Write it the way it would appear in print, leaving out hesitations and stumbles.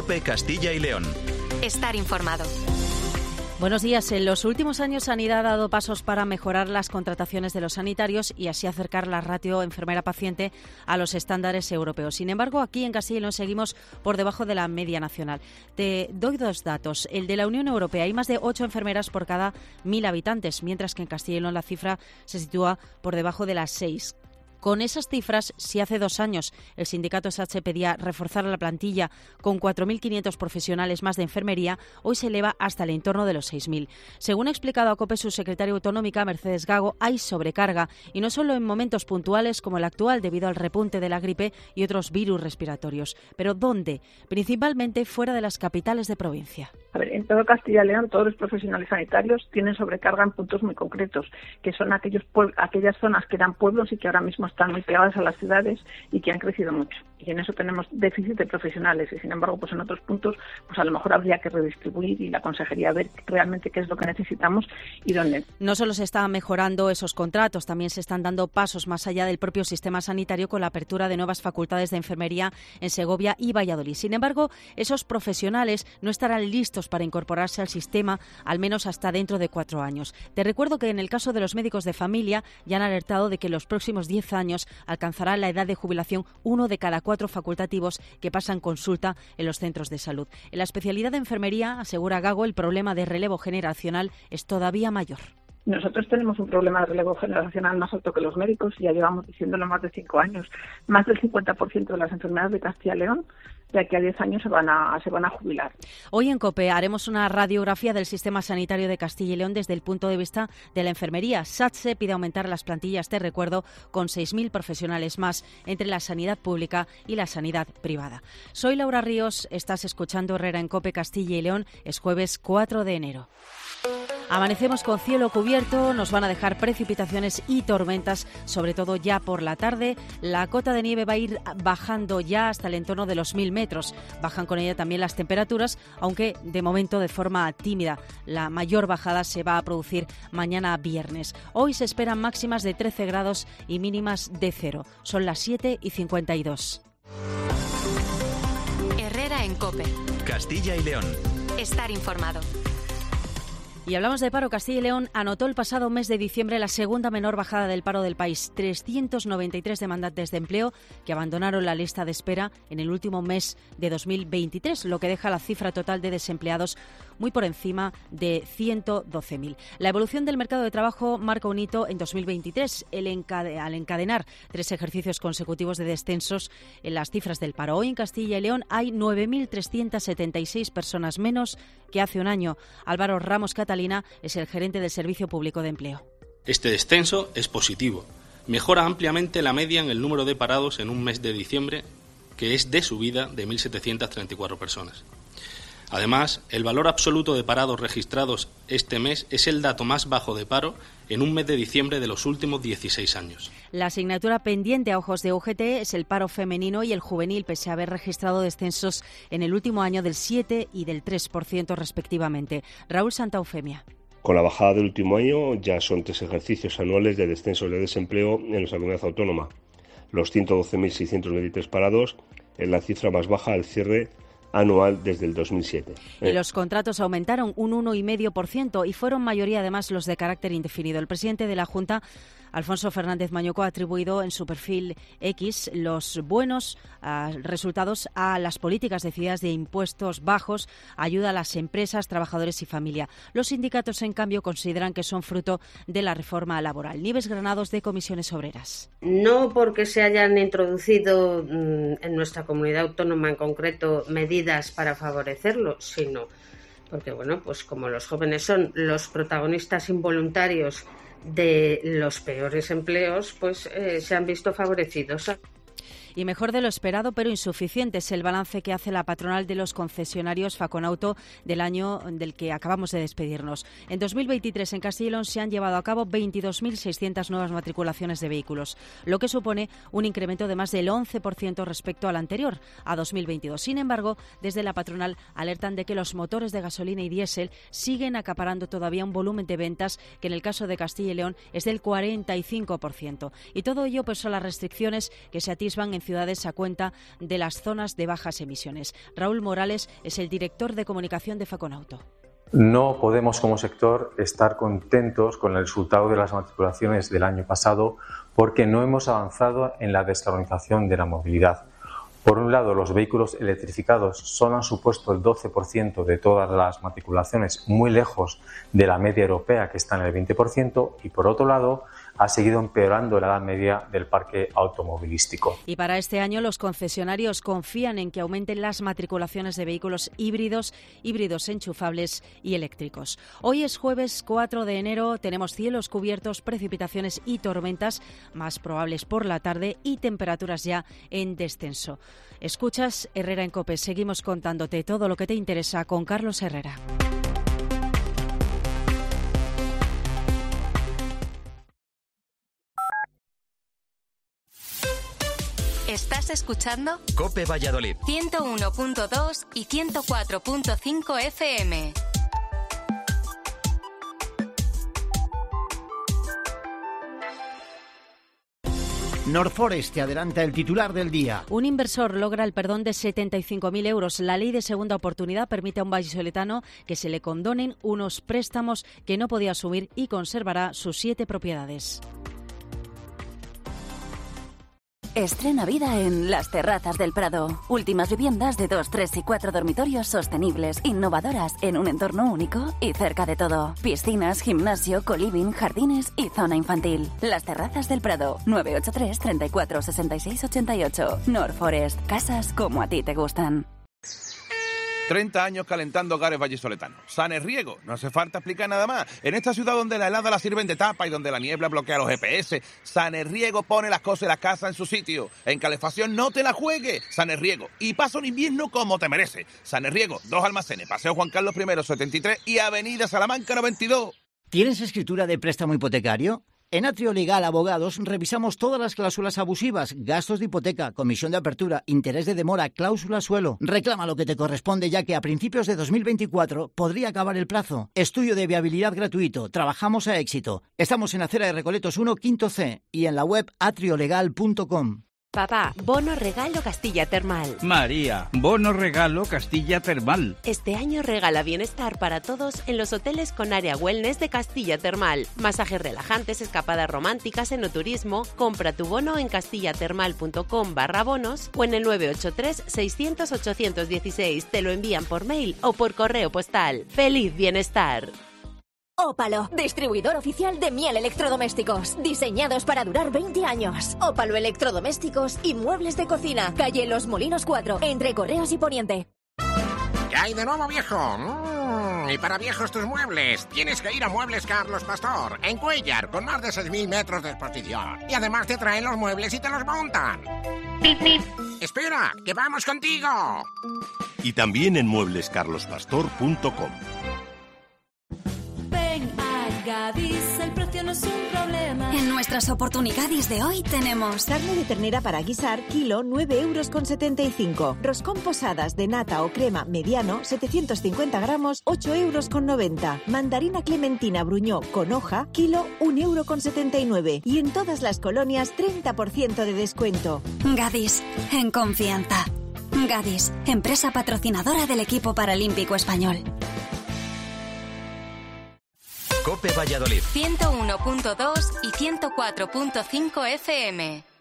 COPE Castilla y León. Estar informado. Buenos días. En los últimos años, Sanidad ha dado pasos para mejorar las contrataciones de los sanitarios y así acercar la ratio enfermera-paciente a los estándares europeos. Sin embargo, aquí en Castilla y León seguimos por debajo de la media nacional. Te doy dos datos. El de la Unión Europea, hay más de 8 enfermeras por cada 1.000 habitantes, mientras que en Castilla y León la cifra se sitúa por debajo de las 6. Con esas cifras, si hace 2 años el sindicato SATSE pedía reforzar la plantilla con 4.500 profesionales más de enfermería, hoy se eleva hasta el entorno de los 6.000. Según ha explicado a COPE su secretaria autonómica, Mercedes Gago, hay sobrecarga, y no solo en momentos puntuales como el actual debido al repunte de la gripe y otros virus respiratorios. ¿Pero dónde? Principalmente fuera de las capitales de provincia. A ver, en todo Castilla y León todos los profesionales sanitarios tienen sobrecarga en puntos muy concretos, que son aquellas zonas que eran pueblos y que ahora mismo están muy pegadas a las ciudades y que han crecido mucho. Y en eso tenemos déficit de profesionales y, sin embargo, pues en otros puntos pues a lo mejor habría que redistribuir y la consejería ver realmente qué es lo que necesitamos y dónde. No solo se están mejorando esos contratos, también se están dando pasos más allá del propio sistema sanitario con la apertura de nuevas facultades de enfermería en Segovia y Valladolid. Sin embargo, esos profesionales no estarán listos para incorporarse al sistema, al menos hasta dentro de 4 años. Te recuerdo que en el caso de los médicos de familia ya han alertado de que en los próximos 10 años alcanzará la edad de jubilación 1 de cada 4 facultativos que pasan consulta en los centros de salud. En la especialidad de enfermería, asegura Gago, el problema de relevo generacional es todavía mayor. Nosotros tenemos un problema de relevo generacional más alto que los médicos y ya llevamos diciéndolo más de 5 años. Más del 50% de las enfermeras de Castilla y León de aquí a 10 años se van a jubilar. Hoy en COPE haremos una radiografía del sistema sanitario de Castilla y León desde el punto de vista de la enfermería. SATSE pide aumentar las plantillas, te recuerdo, con 6.000 profesionales más entre la sanidad pública y la sanidad privada. Soy Laura Ríos, estás escuchando Herrera en COPE Castilla y León. Es jueves 4 de enero. Amanecemos con cielo cubierto, nos van a dejar precipitaciones y tormentas, sobre todo ya por la tarde. La cota de nieve va a ir bajando ya hasta el entorno de los 1.000 metros. Bajan con ella también las temperaturas, aunque de momento de forma tímida. La mayor bajada se va a producir mañana viernes. Hoy se esperan máximas de 13 grados y mínimas de 0. Son las 7:52. Herrera en COPE. Castilla y León. Estar informado. Y hablamos de paro. Castilla y León anotó el pasado mes de diciembre la segunda menor bajada del paro del país. 393 demandantes de empleo que abandonaron la lista de espera en el último mes de 2023, lo que deja la cifra total de desempleados muy por encima de 112.000. La evolución del mercado de trabajo marca un hito en 2023 al encadenar 3 ejercicios consecutivos de descensos en las cifras del paro. Hoy en Castilla y León hay 9.376 personas menos que hace un año. Álvaro Ramos Catalina es el gerente del Servicio Público de Empleo. Este descenso es positivo. Mejora ampliamente la media en el número de parados en un mes de diciembre, que es de subida de 1.734 personas. Además, el valor absoluto de parados registrados este mes es el dato más bajo de paro en un mes de diciembre de los últimos 16 años. La asignatura pendiente a ojos de UGT es el paro femenino y el juvenil, pese a haber registrado descensos en el último año del 7 y del 3% respectivamente. Raúl Santaufemia. Con la bajada del último año ya son 3 ejercicios anuales de descensos de desempleo en nuestra comunidad autónoma. Los 112.623 parados es la cifra más baja al cierre anual desde el 2007. Y los contratos aumentaron un 1,5% y fueron mayoría además los de carácter indefinido. El presidente de la Junta, Alfonso Fernández Mañueco, ha atribuido en su perfil X los buenos resultados a las políticas decididas de impuestos bajos, ayuda a las empresas, trabajadores y familia. Los sindicatos, en cambio, consideran que son fruto de la reforma laboral. Nieves Granados, de Comisiones Obreras. No porque se hayan introducido en nuestra comunidad autónoma en concreto medidas para favorecerlo, sino porque, bueno, pues como los jóvenes son los protagonistas involuntarios de los peores empleos, pues se han visto favorecidos. Y mejor de lo esperado, pero insuficiente, es el balance que hace la patronal de los concesionarios Faconauto del año del que acabamos de despedirnos. En 2023 en Castilla y León se han llevado a cabo 22.600 nuevas matriculaciones de vehículos, lo que supone un incremento de más del 11% respecto al anterior, a 2022. Sin embargo, desde la patronal alertan de que los motores de gasolina y diésel siguen acaparando todavía un volumen de ventas que en el caso de Castilla y León es del 45%. Y todo ello pues son las restricciones que se atisban van en ciudades a cuenta de las zonas de bajas emisiones. Raúl Morales es el director de comunicación de Faconauto. No podemos como sector estar contentos con el resultado de las matriculaciones del año pasado porque no hemos avanzado en la descarbonización de la movilidad. Por un lado, los vehículos electrificados solo han supuesto el 12% de todas las matriculaciones, muy lejos de la media europea, que está en el 20%, y por otro lado, ha seguido empeorando la edad media del parque automovilístico. Y para este año los concesionarios confían en que aumenten las matriculaciones de vehículos híbridos enchufables y eléctricos. Hoy es jueves 4 de enero, tenemos cielos cubiertos, precipitaciones y tormentas más probables por la tarde y temperaturas ya en descenso. Escuchas Herrera en COPE, seguimos contándote todo lo que te interesa con Carlos Herrera. ¿Estás escuchando? COPE Valladolid. 101.2 y 104.5 FM. Norforest te adelanta el titular del día. Un inversor logra el perdón de 75.000 euros. La ley de segunda oportunidad permite a un vallisoletano que se le condonen unos préstamos que no podía asumir y conservará sus 7 propiedades. Estrena vida en Las Terrazas del Prado. Últimas viviendas de 2, 3 y 4 dormitorios sostenibles, innovadoras, en un entorno único y cerca de todo. Piscinas, gimnasio, coliving, jardines y zona infantil. Las Terrazas del Prado. 983 34 66 88. Norforest. Casas como a ti te gustan. 30 años calentando hogares vallisoletanos. Sanerriego, no hace falta explicar nada más. En esta ciudad donde la helada la sirven de tapa y donde la niebla bloquea los GPS, Sanerriego pone las cosas y la casa en su sitio. En calefacción no te la juegues. Sanerriego. Y pasa un invierno como te merece. Sanerriego, 2 almacenes, Paseo Juan Carlos I 73 y Avenida Salamanca 92. ¿Tienes escritura de préstamo hipotecario? En Atrio Legal Abogados revisamos todas las cláusulas abusivas, gastos de hipoteca, comisión de apertura, interés de demora, cláusula suelo. Reclama lo que te corresponde ya que a principios de 2024 podría acabar el plazo. Estudio de viabilidad gratuito. Trabajamos a éxito. Estamos en Acera de Recoletos 1, quinto C y en la web atriolegal.com. Papá, bono regalo Castilla Termal. María, bono regalo Castilla Termal. Este año regala bienestar para todos en los hoteles con área wellness de Castilla Termal. Masajes relajantes, escapadas románticas, enoturismo. Compra tu bono en castillatermal.com/bonos o en el 983 600 816. Te lo envían por mail o por correo postal. ¡Feliz bienestar! Ópalo, distribuidor oficial de miel electrodomésticos, diseñados para durar 20 años. Ópalo Electrodomésticos y Muebles de Cocina, calle Los Molinos 4, entre Correos y Poniente. ¿Qué hay de nuevo, viejo? Y para viejos tus muebles, tienes que ir a Muebles Carlos Pastor, en Cuéllar, con más de 6.000 metros de exposición. Y además te traen los muebles y te los montan. ¡Espera, que vamos contigo! Y también en mueblescarlospastor.com. Gadis, el precio no es un problema. En nuestras oportunidades de hoy tenemos carne de ternera para guisar, kilo 9,75 €. Roscón Posadas de nata o crema mediano, 750 gramos, 8,90 €. Mandarina clementina Bruñó con hoja, kilo 1,79 €. Y en todas las colonias 30% de descuento. Gadis, en confianza. Gadis, empresa patrocinadora del equipo paralímpico español. COPE Valladolid. 101.2 y 104.5 FM.